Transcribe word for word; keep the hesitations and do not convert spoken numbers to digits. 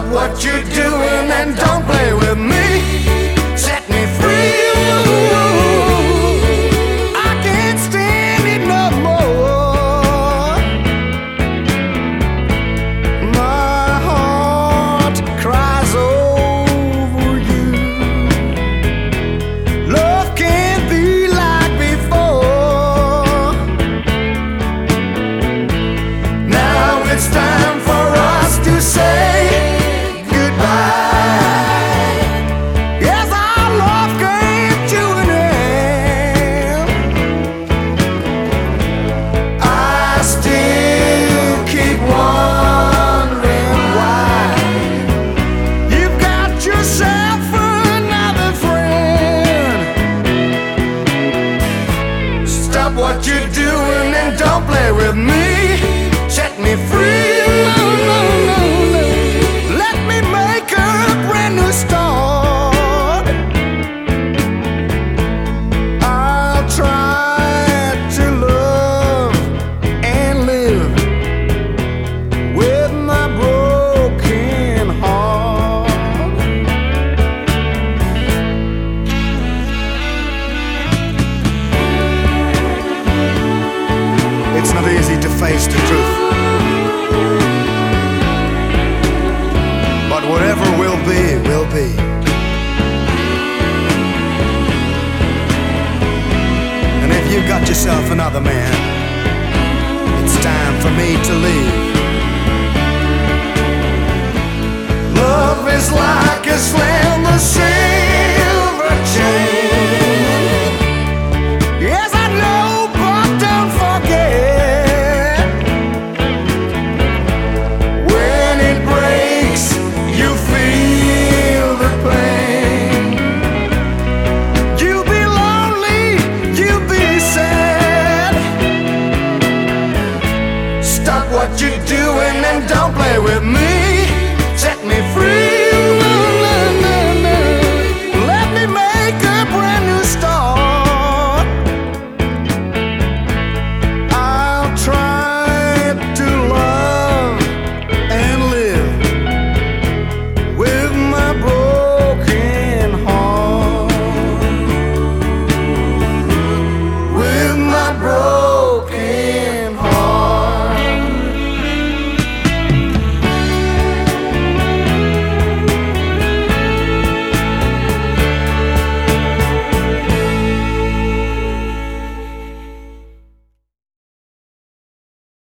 what you're doing and don't play with me. Set me free. I can't stand it no more. My heart cries over you. Love can't be like before. Now it's time for us to say what you're doing and don't play with me. Set me free. No, no, no, no. Let me make a brand new start. I'll try to love and live with my broken heart. It's not easy to face the truth, but whatever will be, will be. And if you got yourself another man, it's time for me to leave. Love is like a slam, the silver chain. Yes, I know, but don't forget, when it breaks, you feel the pain. You'll be lonely, you'll be sad. Stop what you're doing and don't play with me.